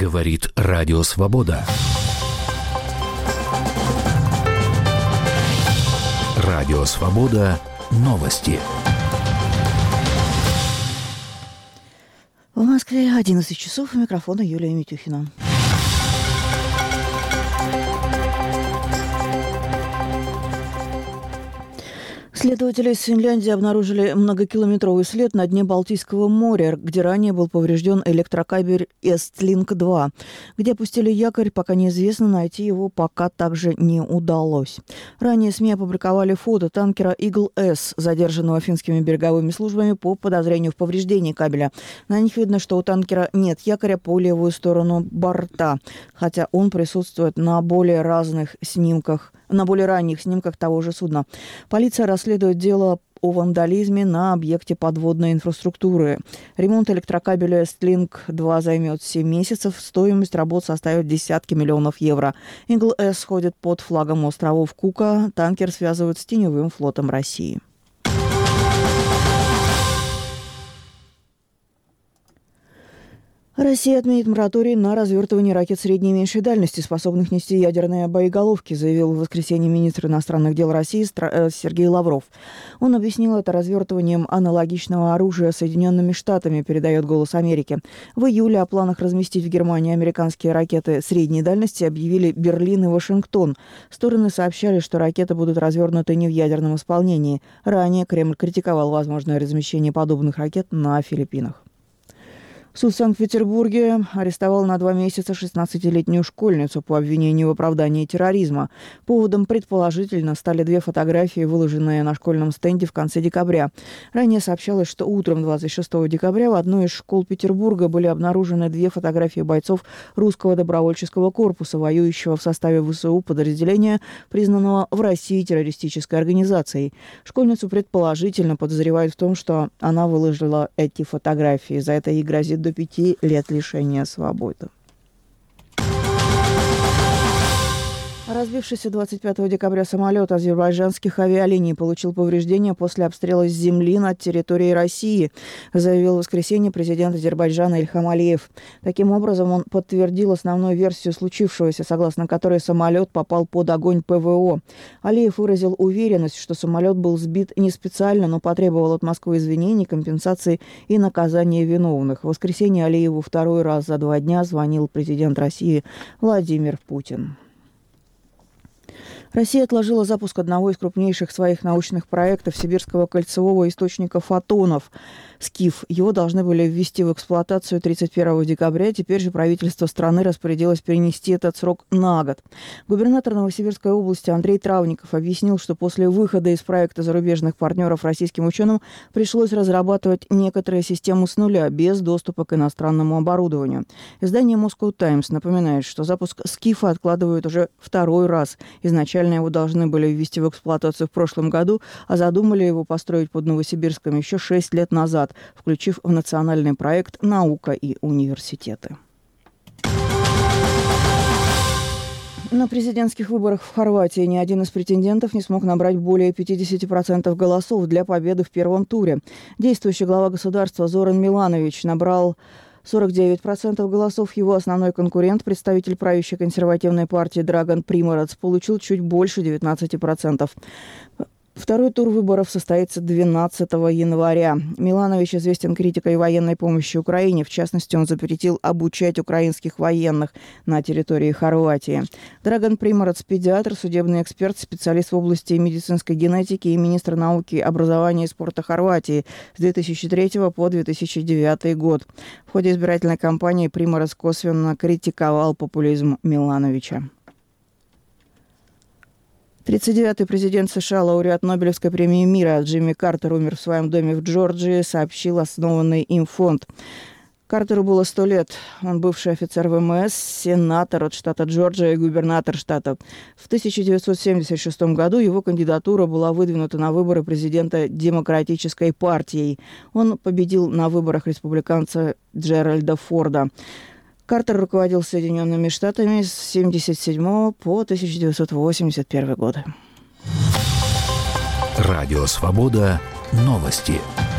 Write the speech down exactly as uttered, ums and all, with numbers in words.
Говорит Радио Свобода. Радио Свобода. Новости. В Москве одиннадцать часов. У микрофона Юлия Митюхина. Следователи из Финляндии обнаружили многокилометровый след на дне Балтийского моря, где ранее был поврежден электрокабель Эстлинк два. Где опустили якорь, пока неизвестно, найти его пока также не удалось. Ранее СМИ опубликовали фото танкера «Игл-С», задержанного финскими береговыми службами по подозрению в повреждении кабеля. На них видно, что у танкера нет якоря по левую сторону борта, хотя он присутствует на более разных снимках, на более ранних снимках того же судна. Полиция расследует дело о вандализме на объекте подводной инфраструктуры. Ремонт электрокабеля Эстлинк два займет семь месяцев. Стоимость работ составит десятки миллионов евро. «Игл-С» ходит под флагом островов Кука. Танкер связывают с теневым флотом России. Россия отменит мораторий на развертывание ракет средней и меньшей дальности, способных нести ядерные боеголовки, заявил в воскресенье министр иностранных дел России Сергей Лавров. Он объяснил это развертыванием аналогичного оружия Соединенными Штатами, передает «Голос Америки». В июле о планах разместить в Германии американские ракеты средней дальности объявили Берлин и Вашингтон. Стороны сообщали, что ракеты будут развернуты не в ядерном исполнении. Ранее Кремль критиковал возможное размещение подобных ракет на Филиппинах. Суд в Санкт-Петербурге арестовал на два месяца шестнадцатилетнюю школьницу по обвинению в оправдании терроризма. Поводом предположительно стали две фотографии, выложенные на школьном стенде в конце декабря. Ранее сообщалось, что утром двадцать шестого декабря в одной из школ Петербурга были обнаружены две фотографии бойцов русского добровольческого корпуса, воюющего в составе ВСУ подразделения, признанного в России террористической организацией. Школьницу предположительно подозревают в том, что она выложила эти фотографии. За это ей грозит до пяти лет лишения свободы. Разбившийся двадцать пятого декабря самолет азербайджанских авиалиний получил повреждения после обстрела с земли над территорией России, заявил в воскресенье президент Азербайджана Ильхам Алиев. Таким образом, он подтвердил основную версию случившегося, согласно которой самолет попал под огонь ПВО. Алиев выразил уверенность, что самолет был сбит не специально, но потребовал от Москвы извинений, компенсаций и наказания виновных. В воскресенье Алиеву второй раз за два дня звонил президент России Владимир Путин. Россия отложила запуск одного из крупнейших своих научных проектов сибирского кольцевого источника фотонов «Скиф». Его должны были ввести в эксплуатацию тридцать первого декабря. Теперь же правительство страны распорядилось перенести этот срок на год. Губернатор Новосибирской области Андрей Травников объяснил, что после выхода из проекта зарубежных партнеров российским ученым пришлось разрабатывать некоторые системы с нуля, без доступа к иностранному оборудованию. Издание Moscow Times напоминает, что запуск «Скифа» откладывают уже второй раз. Изначально его должны были ввести в эксплуатацию в прошлом году, а задумали его построить под Новосибирском еще шесть лет назад, включив в национальный проект «Наука и университеты». На президентских выборах в Хорватии ни один из претендентов не смог набрать более пятьдесят процентов голосов для победы в первом туре. Действующий глава государства Зоран Миланович набрал сорок девять процентов голосов. Его основной конкурент, представитель правящей консервативной партии Драган Приморец, получил чуть больше девятнадцать процентов. Второй тур выборов состоится двенадцатого января. Миланович известен критикой военной помощи Украине. В частности, он запретил обучать украинских военных на территории Хорватии. Драган Приморец – педиатр, судебный эксперт, специалист в области медицинской генетики и министр науки, образования и спорта Хорватии с две тысячи третьего по две тысячи девятый год. В ходе избирательной кампании Приморец косвенно критиковал популизм Милановича. тридцать девятый президент США, лауреат Нобелевской премии мира Джимми Картер умер в своем доме в Джорджии, сообщил основанный им фонд. Картеру было сто лет. Он бывший офицер ВМС, сенатор от штата Джорджия и губернатор штата. В тысяча девятьсот семьдесят шестом году его кандидатура была выдвинута на выборы президента Демократической партией. Он победил на выборах республиканца Джеральда Форда. Картер руководил Соединенными Штатами с семьдесят седьмого по тысяча девятьсот восемьдесят первый годы. Радио «Свобода». Новости.